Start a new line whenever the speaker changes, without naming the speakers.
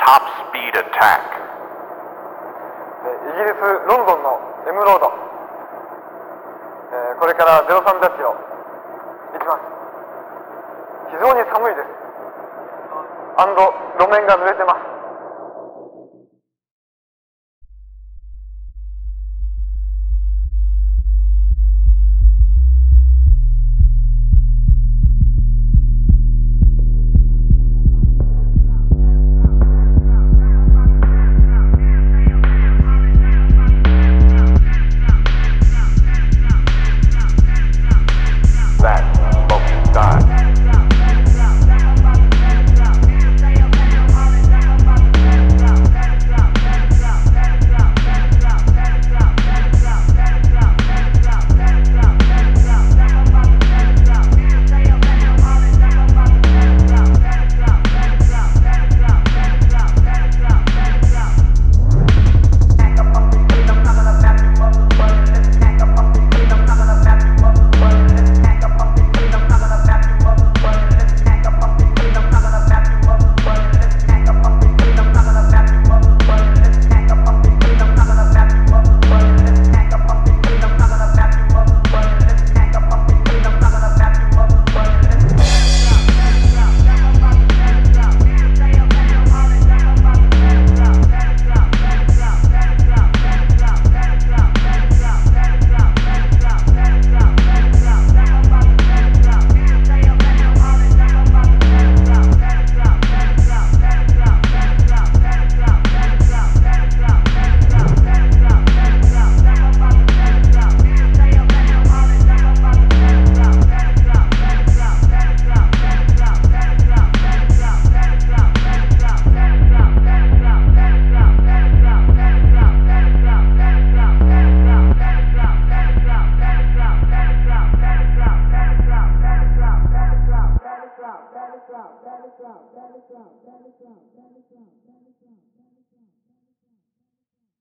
Top Speed Attack。
イギリス・ロンドンの M ロード、これから03ダッチを行きます。非常に寒いです。路面が濡れてます。
Let it drop.